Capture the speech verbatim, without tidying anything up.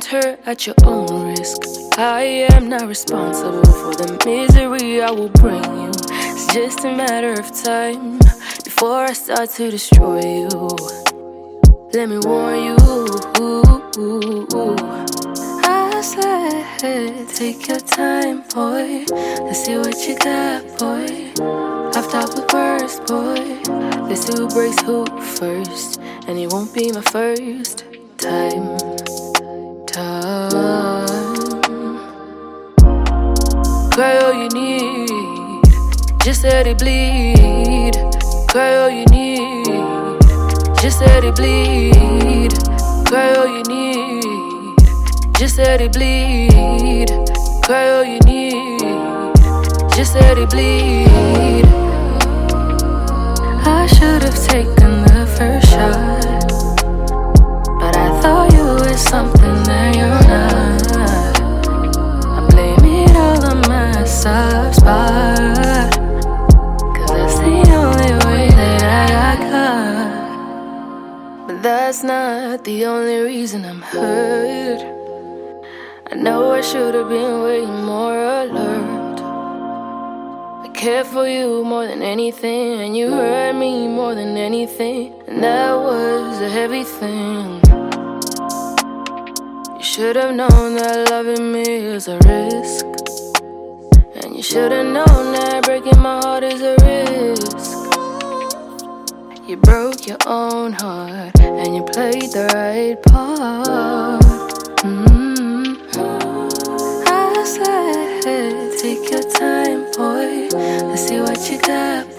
enter at your own risk. I am not responsible for the misery I will bring you. It's just a matter of time before I start to destroy you. Let me warn you. I said, take your time, boy. Let's see what you got, boy. I've talked with words, boy. Let's see who breaks who first, and it won't be my first time. Time. Cry all you need, just let it bleed. Cry all you need, just let it bleed. Cry all you need, just let it bleed. Cry all you need, just let it bleed. I should have taken the first shot, but I thought you were something that you're not. I blame it all on my soft spot, 'cause that's the only way that I got. But that's not the only reason I'm hurt. I know I should have been way more alert. I care for you more than anything, and you hurt me more than anything, and that was a heavy thing. You should have known that loving me is a risk, and you should have known that breaking my heart is a risk. You broke your own heart, and you played the right part. Mm-hmm. I said, take your time, boy. Let's see what you got,